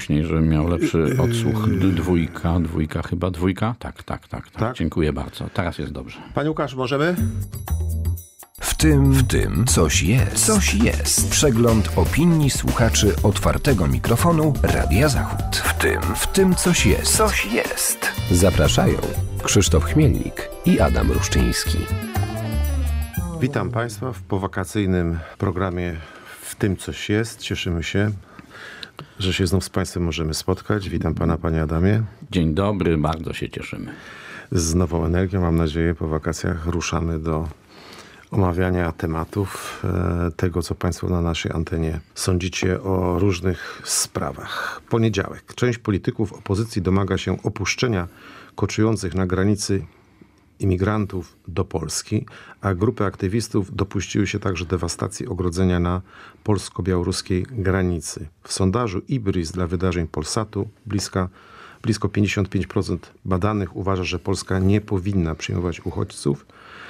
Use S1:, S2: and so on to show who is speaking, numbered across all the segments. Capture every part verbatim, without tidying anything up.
S1: głośniej, żebym miał lepszy odsłuch. Dwójka, dwójka chyba, dwójka? Tak, tak, tak, tak.
S2: Tak?
S1: Dziękuję bardzo. Teraz jest dobrze.
S2: Panie Łukasz, możemy?
S3: W tym, w tym coś jest. Coś jest. Przegląd opinii słuchaczy otwartego mikrofonu Radia Zachód. W tym, w tym coś jest. Coś jest. Zapraszają Krzysztof Chmielnik i Adam Ruszczyński.
S2: Witam Państwa w powakacyjnym programie W tym coś jest. Cieszymy się, że się znów z Państwem możemy spotkać. Witam Pana, Panie Adamie.
S1: Dzień dobry, bardzo się cieszymy.
S2: Z nową energią, mam nadzieję, po wakacjach ruszamy do omawiania tematów, tego, co Państwo na naszej antenie sądzicie o różnych sprawach. Poniedziałek. Część polityków opozycji domaga się opuszczenia koczujących na granicy imigrantów do Polski, a grupy aktywistów dopuściły się także dewastacji ogrodzenia na polsko-białoruskiej granicy. W sondażu IBRIS dla wydarzeń Polsatu bliska, blisko pięćdziesiąt pięć procent badanych uważa, że Polska nie powinna przyjmować uchodźców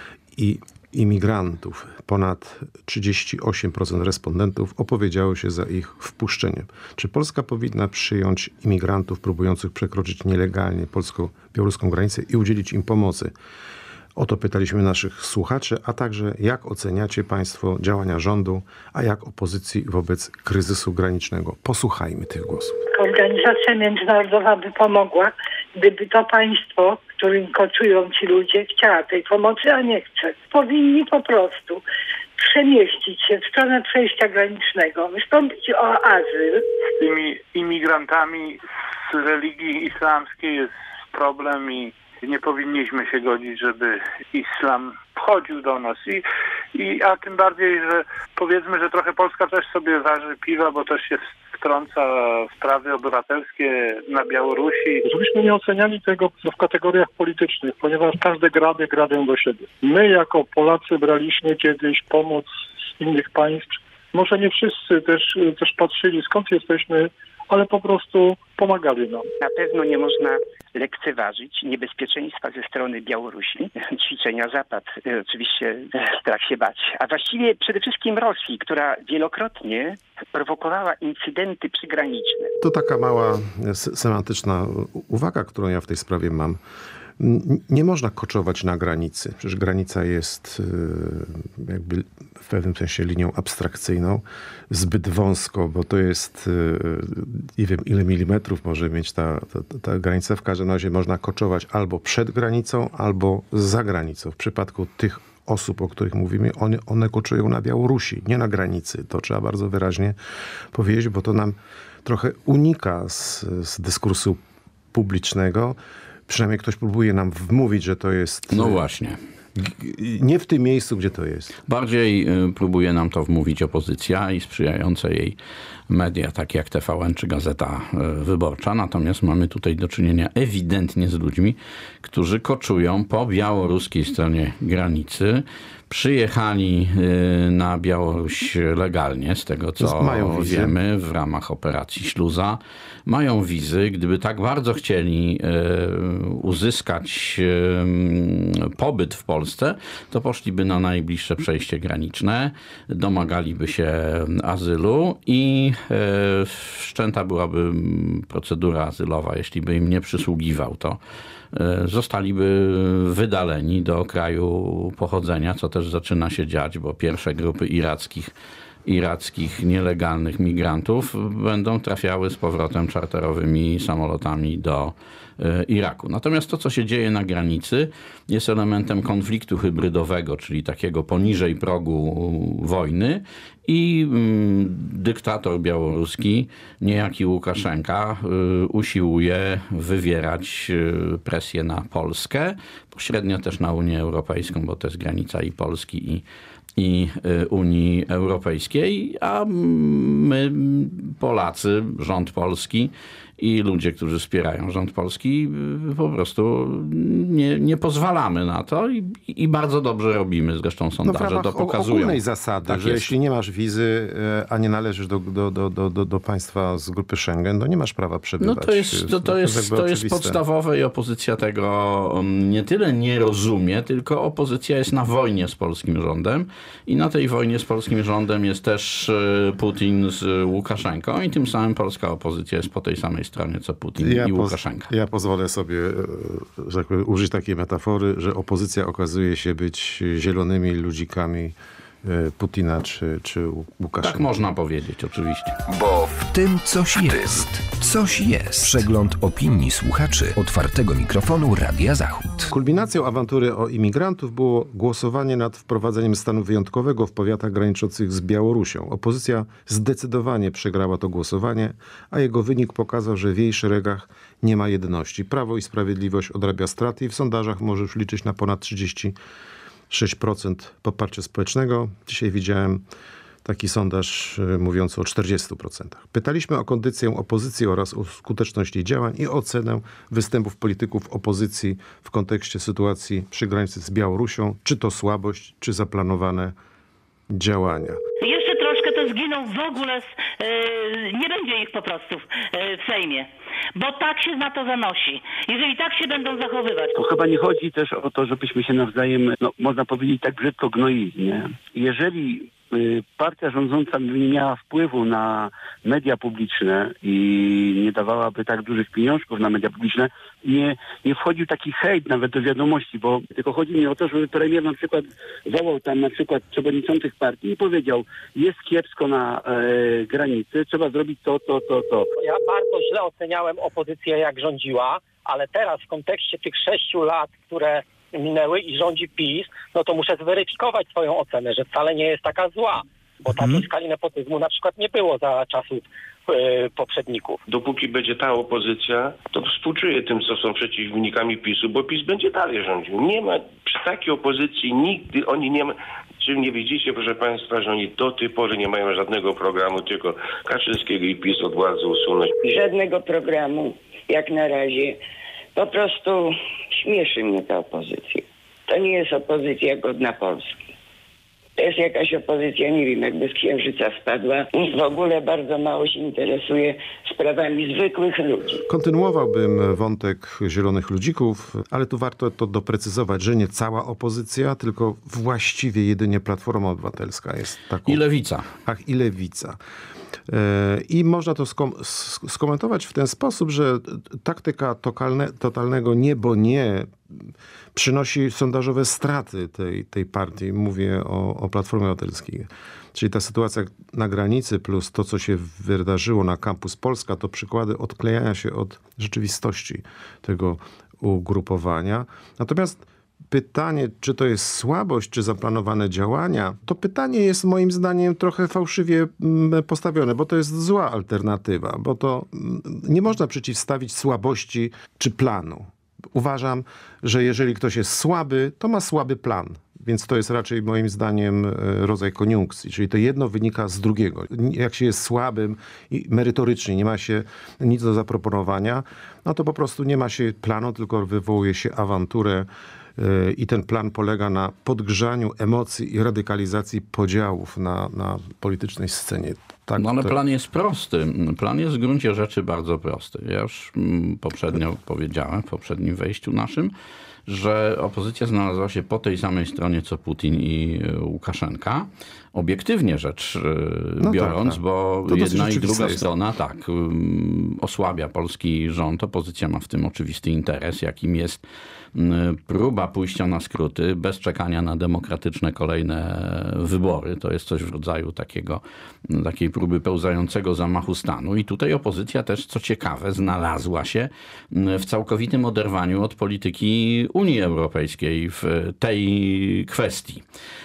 S2: i imigrantów. Ponad trzydzieści osiem procent respondentów opowiedziało się za ich wpuszczeniem. Czy Polska powinna przyjąć imigrantów próbujących przekroczyć nielegalnie polsko-białoruską granicę i udzielić im pomocy? O to pytaliśmy naszych słuchaczy, a także jak oceniacie Państwo działania rządu, a jak opozycji wobec kryzysu granicznego. Posłuchajmy tych głosów.
S4: Organizacja międzynarodowa by pomogła, gdyby to państwo, w którym koczują ci ludzie, chciała tej pomocy, a nie chce. Powinni po prostu przemieścić się w stronę przejścia granicznego, wystąpić o azyl.
S5: Z tymi imigrantami z religii islamskiej jest problem i nie powinniśmy się godzić, żeby islam wchodził do nas. I, i, a tym bardziej, że powiedzmy, że trochę Polska też sobie waży piwa, bo też się wtrąca w sprawy obywatelskie na Białorusi.
S6: Żebyśmy nie oceniali tego w kategoriach politycznych, ponieważ każde grady gradą do siebie. My jako Polacy braliśmy kiedyś pomoc z innych państw. Może nie wszyscy też, też patrzyli, skąd jesteśmy, ale po prostu pomagali nam.
S7: Na pewno nie można lekceważyć niebezpieczeństwa ze strony Białorusi. Ćwiczenia Zapad oczywiście strach się bać. A właściwie przede wszystkim Rosji, która wielokrotnie prowokowała incydenty przygraniczne.
S2: To taka mała semantyczna uwaga, którą ja w tej sprawie mam. Nie można koczować na granicy. Przecież granica jest jakby w pewnym sensie linią abstrakcyjną. Zbyt wąsko, bo to jest nie wiem ile milimetrów może mieć ta, ta, ta granica. W każdym razie można koczować albo przed granicą, albo za granicą. W przypadku tych osób, o których mówimy, one, one koczują na Białorusi, nie na granicy. To trzeba bardzo wyraźnie powiedzieć, bo to nam trochę unika z, z dyskursu publicznego. Przynajmniej ktoś próbuje nam wmówić, że to jest...
S1: No właśnie.
S2: Nie w tym miejscu, gdzie to jest.
S1: Bardziej próbuje nam to wmówić opozycja i sprzyjające jej media, takie jak T V N czy Gazeta Wyborcza. Natomiast mamy tutaj do czynienia ewidentnie z ludźmi, którzy koczują po białoruskiej stronie granicy. Przyjechali na Białoruś legalnie, z tego co wiemy, w ramach operacji Śluza. Mają wizy. Gdyby tak bardzo chcieli uzyskać pobyt w Polsce, to poszliby na najbliższe przejście graniczne, domagaliby się azylu i wszczęta byłaby procedura azylowa. Jeśli by im nie przysługiwał, to zostaliby wydaleni do kraju pochodzenia, co też zaczyna się dziać, bo pierwsze grupy irackich, irackich nielegalnych migrantów będą trafiały z powrotem czarterowymi samolotami do Iraku. Natomiast to, co się dzieje na granicy, jest elementem konfliktu hybrydowego, czyli takiego poniżej progu wojny i dyktator białoruski, niejaki Łukaszenka, usiłuje wywierać presję na Polskę, pośrednio też na Unię Europejską, bo to jest granica i Polski, i i Unii Europejskiej, a my, Polacy, rząd polski i ludzie, którzy wspierają rząd polski, po prostu nie, nie pozwalamy na to i, i bardzo dobrze robimy. Zresztą sondaże
S2: no
S1: to pokazują.
S2: Ogólnej zasady, tak że jest. Jeśli nie masz wizy, a nie należysz do, do, do, do, do państwa z grupy Schengen, to nie masz prawa przebywać.
S1: No to jest, to, to jest, to jest podstawowe i opozycja tego nie tyle nie rozumie, tylko opozycja jest na wojnie z polskim rządem i na tej wojnie z polskim rządem jest też Putin z Łukaszenką i tym samym polska opozycja jest po tej samej stronie, co Putin
S2: ja
S1: i
S2: poz,
S1: Łukaszenka.
S2: Ja pozwolę sobie że tak powiem, użyć takiej metafory, że opozycja okazuje się być zielonymi ludzikami Putina czy, czy Łukaszenki.
S1: Tak można powiedzieć, oczywiście.
S3: Bo w tym coś jest. Coś jest. Przegląd opinii słuchaczy otwartego mikrofonu Radia Zachód.
S2: Kulminacją awantury o imigrantów było głosowanie nad wprowadzeniem stanu wyjątkowego w powiatach graniczących z Białorusią. Opozycja zdecydowanie przegrała to głosowanie, a jego wynik pokazał, że w jej szeregach nie ma jedności. Prawo i Sprawiedliwość odrabia straty i w sondażach może już liczyć na ponad trzydzieści sześć procent poparcia społecznego. Dzisiaj widziałem taki sondaż mówiący o czterdziestu procentach. Pytaliśmy o kondycję opozycji oraz o skuteczność jej działań i ocenę występów polityków opozycji w kontekście sytuacji przy granicy z Białorusią. Czy to słabość, czy zaplanowane działania.
S8: Jeszcze troszkę to zginą w ogóle, z, yy, nie będzie ich po prostu w, yy, w Sejmie, bo tak się na to zanosi. Jeżeli tak się będą zachowywać.
S9: To chyba nie chodzi też o to, żebyśmy się nawzajem, no, można powiedzieć tak brzydko, gnoili, nie? Jeżeli y, partia rządząca by nie miała wpływu na media publiczne i nie dawałaby tak dużych pieniążków na media publiczne, nie, nie wchodził taki hejt nawet do wiadomości, bo tylko chodzi mi o to, żeby premier na przykład wołał tam na przykład przewodniczących partii i powiedział, jest kiepsko na e, granicy, trzeba zrobić to, to, to, to.
S10: Ja bardzo źle oceniałem opozycję, jak rządziła, ale teraz w kontekście tych sześciu lat, które minęły i rządzi PiS, no to muszę zweryfikować swoją ocenę, że wcale nie jest taka zła, bo takiej hmm. skali nepotyzmu na przykład nie było za czasów yy, poprzedników.
S11: Dopóki będzie ta opozycja, to współczuję tym, co są przeciwnikami PiSu, bo PiS będzie dalej rządził. Nie ma przy takiej opozycji nigdy, oni nie ma... Czy nie widzicie, proszę Państwa, że oni do tej pory nie mają żadnego programu, tylko Kaczyńskiego i PiS od władzy usunąć?
S12: Żadnego programu, jak na razie. Po prostu śmieszy mnie ta opozycja. To nie jest opozycja godna Polski. To jest jakaś opozycja, nie wiem, jakby z księżyca spadła. W ogóle bardzo mało się interesuje sprawami zwykłych ludzi.
S2: Kontynuowałbym wątek zielonych ludzików, ale tu warto to doprecyzować, że nie cała opozycja, tylko właściwie jedynie Platforma Obywatelska jest taką.
S1: I Lewica.
S2: Ach, i Lewica. I można to skom- skomentować w ten sposób, że taktyka totalne, totalnego nie, bo nie przynosi sondażowe straty tej, tej partii. Mówię o, o Platformie Obywatelskiej. Czyli ta sytuacja na granicy plus to, co się wydarzyło na Campus Polska, to przykłady odklejania się od rzeczywistości tego ugrupowania. Natomiast pytanie, czy to jest słabość, czy zaplanowane działania, to pytanie jest moim zdaniem trochę fałszywie postawione, bo to jest zła alternatywa, bo to nie można przeciwstawić słabości czy planu. Uważam, że jeżeli ktoś jest słaby, to ma słaby plan. Więc to jest raczej moim zdaniem rodzaj koniunkcji, czyli to jedno wynika z drugiego. Jak się jest słabym i merytorycznie nie ma się nic do zaproponowania, no to po prostu nie ma się planu, tylko wywołuje się awanturę i ten plan polega na podgrzaniu emocji i radykalizacji podziałów na, na politycznej scenie. Tak,
S1: no ale
S2: to...
S1: plan jest prosty. Plan jest w gruncie rzeczy bardzo prosty. Ja już poprzednio powiedziałem, w poprzednim wejściu naszym, że opozycja znalazła się po tej samej stronie co Putin i Łukaszenka. Obiektywnie rzecz no biorąc, tak, tak. bo to jedna i druga jest. strona tak osłabia polski rząd. Opozycja ma w tym oczywisty interes, jakim jest próba pójścia na skróty bez czekania na demokratyczne kolejne wybory. To jest coś w rodzaju takiego, takiej próby pełzającego zamachu stanu. I tutaj opozycja też, co ciekawe, znalazła się w całkowitym oderwaniu od polityki Unii Europejskiej w tej kwestii.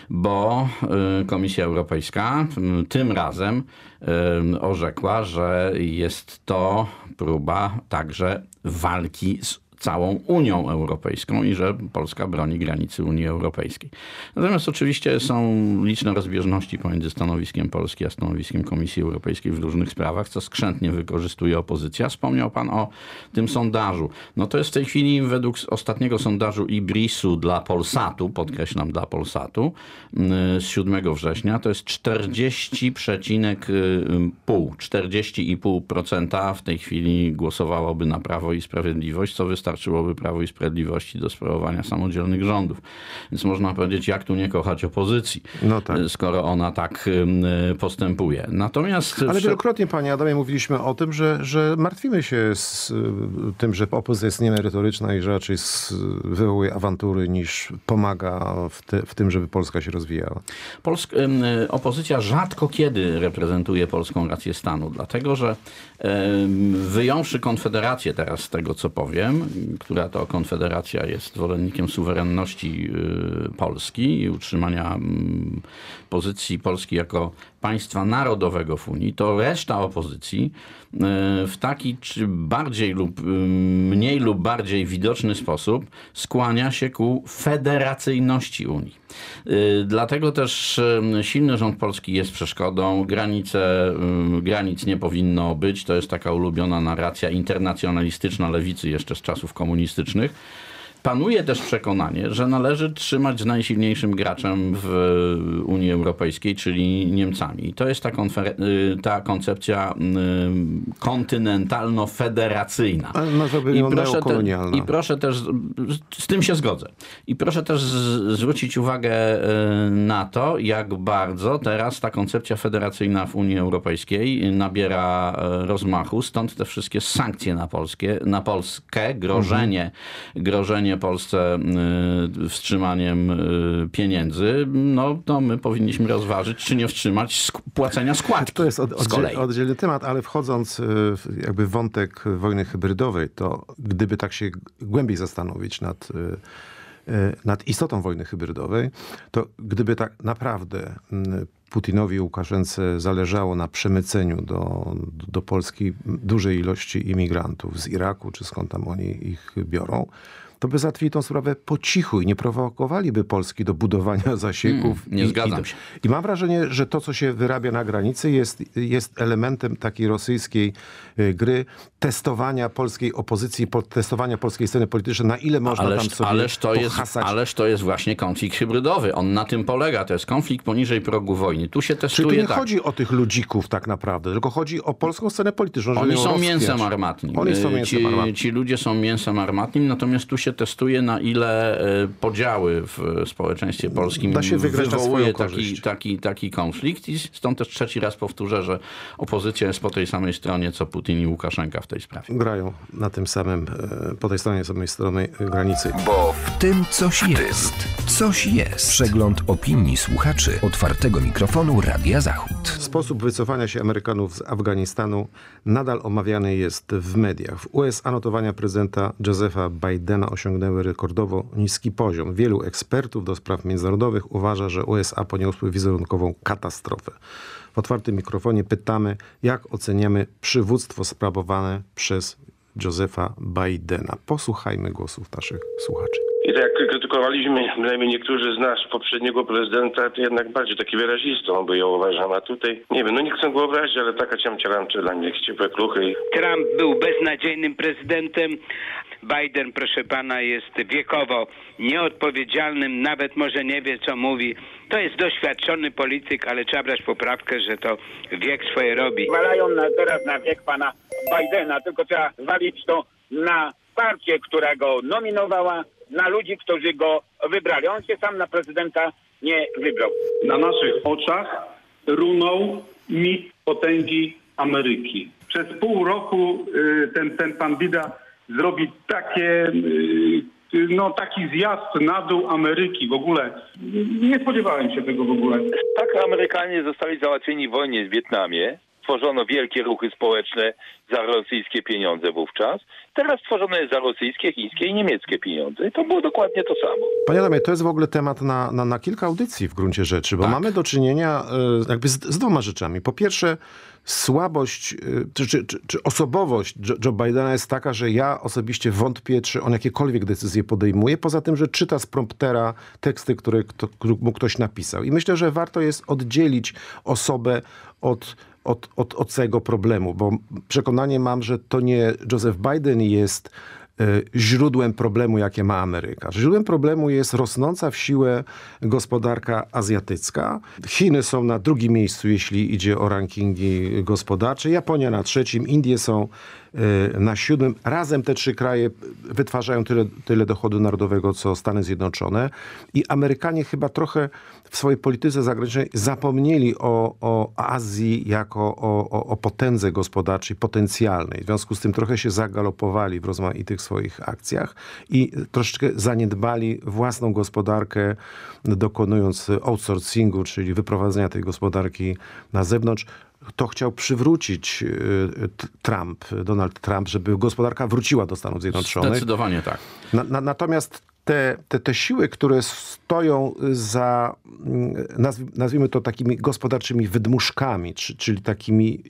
S1: Bo Komisja Europejska tym razem orzekła, że jest to próba także walki z całą Unią Europejską i że Polska broni granicy Unii Europejskiej. Natomiast oczywiście są liczne rozbieżności pomiędzy stanowiskiem Polski a stanowiskiem Komisji Europejskiej w różnych sprawach, co skrzętnie wykorzystuje opozycja. Wspomniał pan o tym sondażu. No to jest w tej chwili według ostatniego sondażu Ibrisu dla Polsatu, podkreślam dla Polsatu, z siódmego września, to jest czterdzieści przecinek czterdzieści i pół procent w tej chwili głosowałoby na Prawo i Sprawiedliwość, co wystarczy wystarczyłoby Prawu i Sprawiedliwości do sprawowania samodzielnych rządów. Więc można powiedzieć, jak tu nie kochać opozycji, no tak. skoro ona tak postępuje. Natomiast...
S2: Ale wielokrotnie, panie Adamie, mówiliśmy o tym, że, że martwimy się z tym, że opozycja jest niemerytoryczna i że raczej wywołuje awantury, niż pomaga w, te, w tym, żeby Polska się rozwijała.
S1: Polsk, opozycja rzadko kiedy reprezentuje polską rację stanu, dlatego że wyjąwszy Konfederację teraz z tego, co powiem, która to Konfederacja jest zwolennikiem suwerenności Polski i utrzymania pozycji Polski jako państwa narodowego w Unii, to reszta opozycji w taki czy bardziej lub mniej lub bardziej widoczny sposób skłania się ku federacyjności Unii. Dlatego też silny rząd polski jest przeszkodą. Granice, granic nie powinno być. To jest taka ulubiona narracja internacjonalistyczna lewicy jeszcze z czasów komunistycznych. Panuje też przekonanie, że należy trzymać z najsilniejszym graczem w Unii Europejskiej, czyli Niemcami. I to jest ta, ta koncepcja kontynentalno-federacyjna.
S2: Ale nazwałbym ją neokolonialna.
S1: I proszę też, z tym się zgodzę. I proszę też zwrócić uwagę na to, jak bardzo teraz ta koncepcja federacyjna w Unii Europejskiej nabiera rozmachu. Stąd te wszystkie sankcje na, Polskie, na Polskę, grożenie, mhm. grożenie Polsce wstrzymaniem pieniędzy, no to my powinniśmy rozważyć, czy nie wstrzymać sk- płacenia składki.
S2: To jest od, oddziel, oddzielny temat, ale wchodząc jakby w wątek wojny hybrydowej, to gdyby tak się głębiej zastanowić nad, nad istotą wojny hybrydowej, to gdyby tak naprawdę Putinowi i Łukaszence zależało na przemyceniu do, do Polski dużej ilości imigrantów z Iraku, czy skąd tam oni ich biorą, to by załatwili tą sprawę po cichu i nie prowokowaliby Polski do budowania zasieków.
S1: Hmm, nie
S2: i,
S1: zgadzam
S2: i,
S1: się.
S2: I mam wrażenie, że to, co się wyrabia na granicy, jest, jest elementem takiej rosyjskiej gry testowania polskiej opozycji, testowania polskiej sceny politycznej, na ile można
S1: ależ,
S2: tam sobie
S1: ależ to jest, ależ to jest właśnie konflikt hybrydowy. On na tym polega. To jest konflikt poniżej progu wojny. Tu się testuje.
S2: Czyli tu nie
S1: tak.
S2: chodzi o tych ludzików tak naprawdę, tylko chodzi o polską scenę polityczną.
S1: Oni są mięsem armatnim.
S2: Oni są mięsem
S1: ci,
S2: armatnim.
S1: Ci ludzie są mięsem armatnim, natomiast tu się testuje, na ile podziały w społeczeństwie polskim
S2: da się
S1: wywołuje taki, taki, taki konflikt. I stąd też trzeci raz powtórzę, że opozycja jest po tej samej stronie, co Putin i Łukaszenka w tej sprawie.
S2: Grają na tym samym, po tej stronie samej strony granicy.
S3: Bo w tym coś jest. Coś jest. Przegląd opinii słuchaczy otwartego mikrofonu Radia Zachód.
S2: Sposób wycofania się Amerykanów z Afganistanu nadal omawiany jest w mediach. W U S A notowania prezydenta Josepha Bidena osiągnęły rekordowo niski poziom. Wielu ekspertów do spraw międzynarodowych uważa, że U S A poniosły wizerunkową katastrofę. W otwartym mikrofonie pytamy, jak oceniamy przywództwo sprawowane przez Josepha Bidena. Posłuchajmy głosów naszych słuchaczy.
S11: I tak jak krytykowaliśmy, przynajmniej niektórzy z nas, poprzedniego prezydenta, to jednak bardziej taki wyrazistą, bo ja uważam, a tutaj, nie wiem, no nie chcę go obrazić, ale taka ciamciaramcza dla mnie, ciepłe kluchy.
S13: Trump był beznadziejnym prezydentem. Biden, proszę pana, jest wiekowo nieodpowiedzialnym, nawet może nie wie, co mówi. To jest doświadczony polityk, ale trzeba brać poprawkę, że to wiek swoje robi.
S14: Zwalają na, teraz na wiek pana Bidena, tylko trzeba zwalić to na partię, która go nominowała, na ludzi, którzy go wybrali. On się sam na prezydenta nie wybrał.
S15: Na naszych oczach runął mit potęgi Ameryki. Przez pół roku y, ten, ten pan Bida zrobi takie, y, no, taki zjazd na dół Ameryki w ogóle. Nie spodziewałem się tego w ogóle.
S16: Tak Amerykanie zostali załatwieni w wojnie w Wietnamie. Tworzono wielkie ruchy społeczne za rosyjskie pieniądze wówczas. Teraz tworzone jest za rosyjskie, chińskie i niemieckie pieniądze. I to było dokładnie to samo.
S2: Panie Adamie, to jest w ogóle temat na, na, na kilka audycji w gruncie rzeczy, bo tak. mamy do czynienia y, jakby z, z dwoma rzeczami. Po pierwsze, słabość, y, czy, czy, czy, czy osobowość Joe, Joe Bidena jest taka, że ja osobiście wątpię, czy on jakiekolwiek decyzje podejmuje, poza tym, że czyta z promptera teksty, które kto, mu ktoś napisał. I myślę, że warto jest oddzielić osobę od Od, od, od całego problemu, bo przekonanie mam, że to nie Joseph Biden jest y, źródłem problemu, jakie ma Ameryka. Źródłem problemu jest rosnąca w siłę gospodarka azjatycka. Chiny są na drugim miejscu, jeśli idzie o rankingi gospodarcze. Japonia na trzecim. Indie są na siódmym. Razem te trzy kraje wytwarzają tyle, tyle dochodu narodowego, co Stany Zjednoczone. I Amerykanie chyba trochę w swojej polityce zagranicznej zapomnieli o, o Azji jako o, o, o potędze gospodarczej, potencjalnej. W związku z tym trochę się zagalopowali w rozmaitych swoich akcjach i troszeczkę zaniedbali własną gospodarkę, dokonując outsourcingu, czyli wyprowadzenia tej gospodarki na zewnątrz. To chciał przywrócić Trump, Donald Trump, żeby gospodarka wróciła do Stanów Zjednoczonych.
S1: Zdecydowanie tak.
S2: Na, na, natomiast te, te, te siły, które stoją za, nazw, nazwijmy to takimi gospodarczymi wydmuszkami, czy, czyli takimi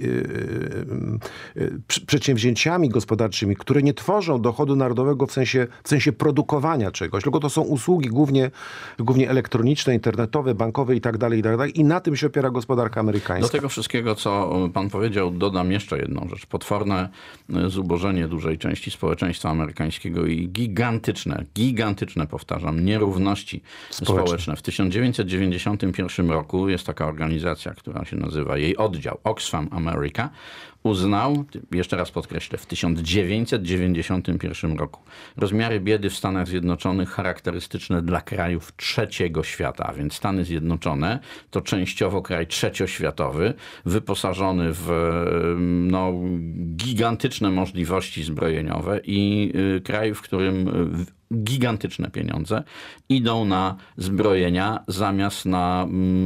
S2: yy, yy, przedsięwzięciami gospodarczymi, które nie tworzą dochodu narodowego w sensie, w sensie produkowania czegoś, tylko to są usługi głównie, głównie elektroniczne, internetowe, bankowe i tak dalej, i tak dalej. I na tym się opiera gospodarka amerykańska.
S1: Do tego wszystkiego, co pan powiedział, dodam jeszcze jedną rzecz. Potworne zubożenie dużej części społeczeństwa amerykańskiego i gigantyczne, gigantyczne powtarzam, nierówności społeczne. społeczne. W tysiąc dziewięćset dziewięćdziesiątym pierwszym roku jest taka organizacja, która się nazywa, jej oddział Oxfam America, uznał, jeszcze raz podkreślę, w tysiąc dziewięćset dziewięćdziesiątym pierwszym roku rozmiary biedy w Stanach Zjednoczonych charakterystyczne dla krajów trzeciego świata, a więc Stany Zjednoczone to częściowo kraj trzecioświatowy, wyposażony w no, gigantyczne możliwości zbrojeniowe i kraj, w którym gigantyczne pieniądze idą na zbrojenia zamiast na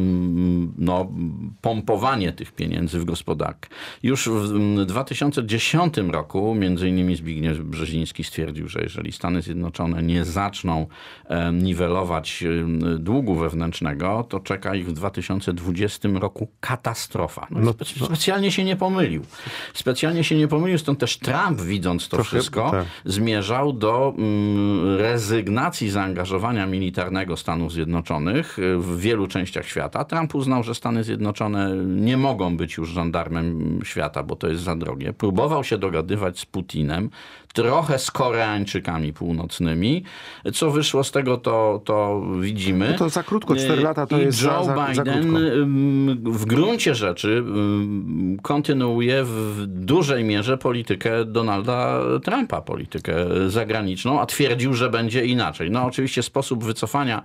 S1: no, pompowanie tych pieniędzy w gospodarkę. Już w dwa tysiące dziesiątym roku między innymi Zbigniew Brzeziński stwierdził, że jeżeli Stany Zjednoczone nie zaczną niwelować długu wewnętrznego, to czeka ich w dwa tysiące dwudziestym roku katastrofa. No, no, spe- specjalnie się nie pomylił. Specjalnie się nie pomylił, stąd też Trump, widząc to Trochę, wszystko, tak. zmierzał do mm, rezygnacji zaangażowania militarnego Stanów Zjednoczonych w wielu częściach świata. Trump uznał, że Stany Zjednoczone nie mogą być już żandarmem świata, bo to jest za drogie. Próbował się dogadywać z Putinem, trochę z Koreańczykami północnymi. Co wyszło z tego, to, to widzimy.
S2: No to za krótko, cztery lata to
S1: I
S2: jest
S1: Joe
S2: za, za,
S1: Biden
S2: za
S1: w gruncie rzeczy kontynuuje w dużej mierze politykę Donalda Trumpa, politykę zagraniczną, a twierdził, że będzie inaczej. No oczywiście sposób wycofania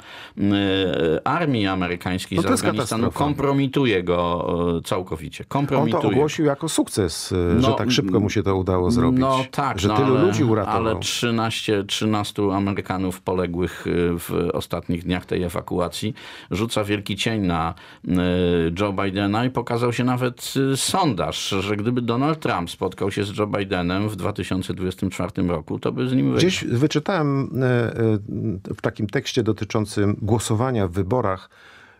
S1: armii amerykańskiej
S2: no
S1: z Afganistanu kompromituje go całkowicie. Kompromituje.
S2: On to ogłosił jako sukces,
S1: no,
S2: że tak szybko mu się to udało zrobić.
S1: No tak,
S2: że
S1: no,
S2: tylu
S1: ale,
S2: ludzi uratował.
S1: Ale trzynaście, trzynastu Amerykanów poległych w ostatnich dniach tej ewakuacji rzuca wielki cień na Joe Bidena i pokazał się nawet sondaż, że gdyby Donald Trump spotkał się z Joe Bidenem w dwa tysiące dwudziestym czwartym roku, to by z nim wygrał.
S2: Gdzieś wyczytałem w takim tekście dotyczącym głosowania w wyborach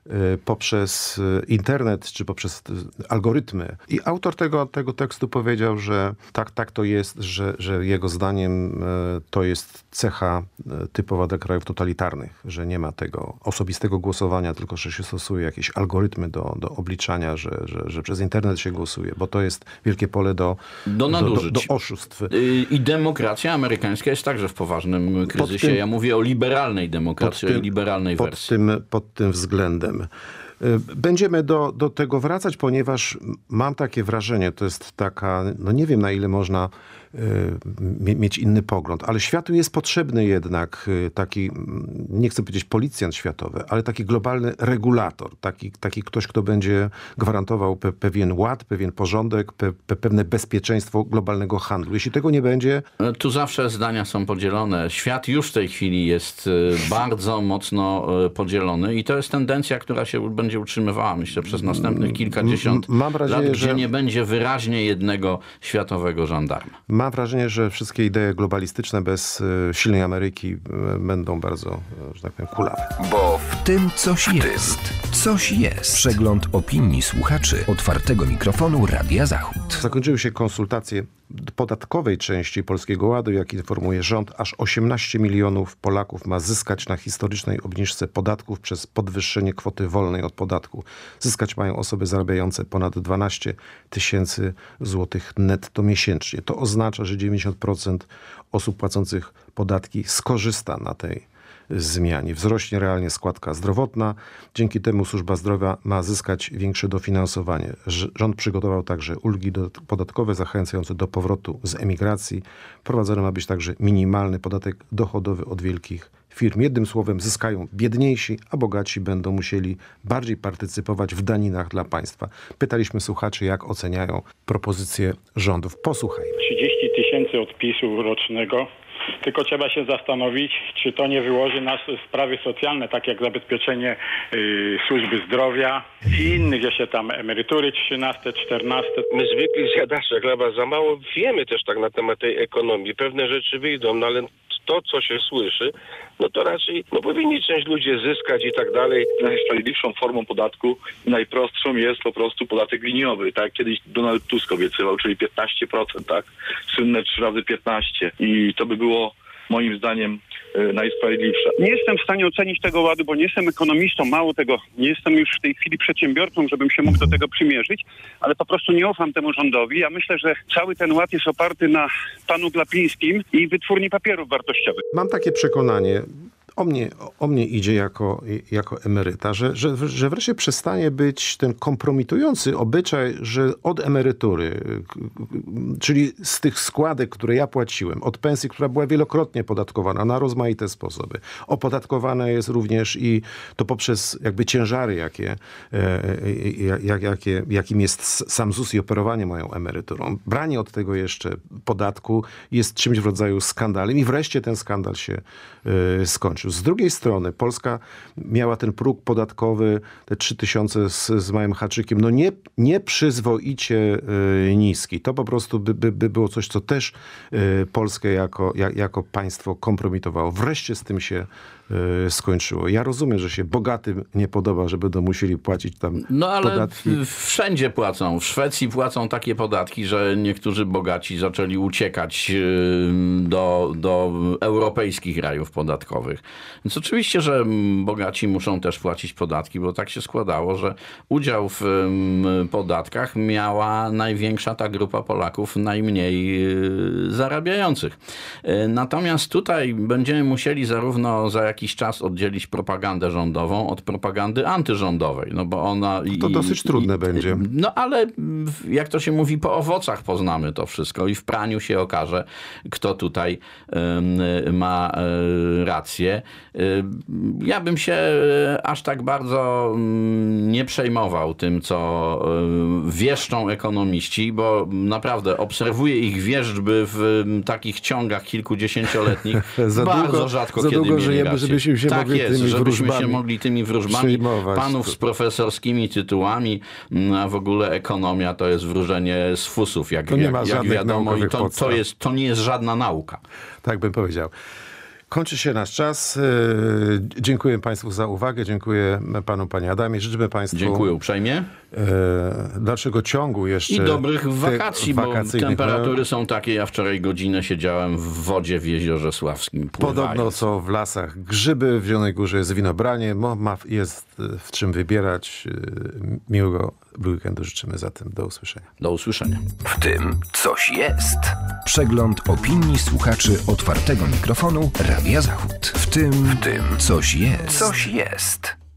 S2: poprzez internet czy poprzez algorytmy. I autor tego, tego tekstu powiedział, że tak, tak to jest, że, że jego zdaniem to jest cecha typowa dla krajów totalitarnych, że nie ma tego osobistego głosowania, tylko że się stosuje jakieś algorytmy do, do obliczania, że, że, że przez internet się głosuje, bo to jest wielkie pole do,
S1: do, nadużyć.
S2: do, do, do oszustw.
S1: I demokracja amerykańska jest także w poważnym kryzysie. Tym, ja mówię o liberalnej demokracji, tym, o liberalnej
S2: pod
S1: wersji.
S2: Tym, pod tym względem. Będziemy do, do tego wracać, ponieważ mam takie wrażenie, to jest taka, no nie wiem na ile można y, mieć inny pogląd, ale światu jest potrzebny jednak taki, nie chcę powiedzieć policjant światowy, ale taki globalny regulator, taki, taki ktoś, kto będzie gwarantował pe, pewien ład, pewien porządek, pe, pe, pewne bezpieczeństwo globalnego handlu. Jeśli tego nie będzie...
S1: Tu zawsze zdania są podzielone. Świat już w tej chwili jest bardzo mocno podzielony i to jest tendencja, która się będzie będzie utrzymywała, myślę, przez następnych kilkadziesiąt
S2: Mam wrażenie,
S1: lat, gdzie
S2: że...
S1: nie będzie wyraźnie jednego światowego żandarma.
S2: Mam wrażenie, że wszystkie idee globalistyczne bez silnej Ameryki będą bardzo, że tak powiem, kulawe.
S3: Bo w tym coś jest. Coś jest. Przegląd opinii słuchaczy otwartego mikrofonu Radia Zachód.
S2: Zakończyły się konsultacje podatkowej części Polskiego Ładu, jak informuje rząd, aż osiemnaście milionów Polaków ma zyskać na historycznej obniżce podatków przez podwyższenie kwoty wolnej od podatku. Zyskać mają osoby zarabiające ponad dwanaście tysięcy złotych netto miesięcznie. To oznacza, że dziewięćdziesiąt procent osób płacących podatki skorzysta na tej zmianie. Wzrośnie realnie składka zdrowotna. Dzięki temu służba zdrowia ma zyskać większe dofinansowanie. Rząd przygotował także ulgi podatkowe zachęcające do powrotu z emigracji. Prowadzony ma być także minimalny podatek dochodowy od wielkich firm. Jednym słowem zyskają biedniejsi, a bogaci będą musieli bardziej partycypować w daninach dla państwa. Pytaliśmy słuchaczy, jak oceniają propozycje rządów. Posłuchajmy.
S6: trzydzieści tysięcy odpisu rocznego. Tylko trzeba się zastanowić, czy to nie wyłoży nas sprawy socjalne, tak jak zabezpieczenie y, służby zdrowia i innych jeszcze tam emerytury trzynaste, czternaste.
S11: My zwykli zjadacze chleba za mało wiemy też tak na temat tej ekonomii. Pewne rzeczy wyjdą, no ale to, co się słyszy, no to raczej no powinni część ludzi zyskać i tak dalej.
S17: Najsprawiedliwszą formą podatku, najprostszą jest po prostu podatek liniowy, tak? Kiedyś Donald Tusk obiecywał, czyli piętnaście procent, tak? Słynne trzy razy piętnaście. I to by było moim zdaniem e, najsprawiedliwsze.
S15: Nie jestem w stanie ocenić tego ładu, bo nie jestem ekonomistą, mało tego, nie jestem już w tej chwili przedsiębiorcą, żebym się mógł do tego przymierzyć, ale po prostu nie ufam temu rządowi. Ja myślę, że cały ten ład jest oparty na panu Glapińskim i wytwórni papierów wartościowych.
S2: Mam takie przekonanie, o mnie, o mnie idzie jako, jako emeryta, że, że, że wreszcie przestanie być ten kompromitujący obyczaj, że od emerytury, czyli z tych składek, które ja płaciłem, od pensji, która była wielokrotnie podatkowana na rozmaite sposoby, opodatkowane jest również i to poprzez jakby ciężary, jakie, jak, jakie, jakim jest sam ZUS i operowanie moją emeryturą. Branie od tego jeszcze podatku jest czymś w rodzaju skandalem i wreszcie ten skandal się skończył. Z drugiej strony Polska miała ten próg podatkowy, te trzy tysiące z, z małym haczykiem, no nie, nieprzyzwoicie y, niski. To po prostu by, by, by było coś, co też y, Polskę jako, jak, jako państwo kompromitowało. Wreszcie z tym się y, skończyło. Ja rozumiem, że się bogatym nie podoba, że będą musieli płacić tam
S1: No ale
S2: podatki.
S1: Wszędzie płacą. W Szwecji płacą takie podatki, że niektórzy bogaci zaczęli uciekać do, do europejskich rajów podatkowych. Więc oczywiście, że bogaci muszą też płacić podatki, bo tak się składało, że udział w podatkach miała największa ta grupa Polaków najmniej zarabiających. Natomiast tutaj będziemy musieli zarówno za jakiś czas oddzielić propagandę rządową od propagandy antyrządowej. No bo ona...
S2: To
S1: i,
S2: dosyć trudne
S1: i,
S2: będzie.
S1: No ale jak to się mówi, po owocach poznamy to wszystko i w praniu się okaże, kto tutaj y, ma y, rację. Ja bym się aż tak bardzo nie przejmował tym, co wieszczą ekonomiści, bo naprawdę obserwuję ich wierzby w takich ciągach kilkudziesięcioletnich.
S2: za
S1: bardzo
S2: długo,
S1: rzadko
S2: za
S1: kiedy
S2: długo
S1: mieli
S2: żyjemy,
S1: rację.
S2: żebyśmy się
S1: tak
S2: mogli
S1: jest,
S2: tymi
S1: żebyśmy
S2: wróżbami
S1: się mogli tymi wróżbami
S2: przejmować.
S1: panów z profesorskimi tytułami, a w ogóle ekonomia to jest wróżenie z fusów, jak,
S2: to nie
S1: jak,
S2: ma
S1: jak wiadomo, i to, to, jest, to nie jest żadna nauka.
S2: Tak bym powiedział. Kończy się nasz czas. Dziękuję Państwu za uwagę. Dziękuję Panu, Panie Adamie. Życzymy Państwu...
S1: Dziękuję uprzejmie.
S2: Dalszego ciągu jeszcze...
S1: I dobrych wakacji, bo temperatury
S2: no,
S1: są takie. Ja wczoraj godzinę siedziałem w wodzie w Jeziorze Sławskim. Pływając.
S2: Podobno są w lasach grzyby, w Zielonej Górze jest winobranie. Jest w czym wybierać. Miłego weekendu życzymy zatem. Do usłyszenia.
S1: Do usłyszenia.
S3: W tym coś jest. Przegląd opinii słuchaczy otwartego mikrofonu Radia Zachód. W tym, w tym coś jest. Coś jest.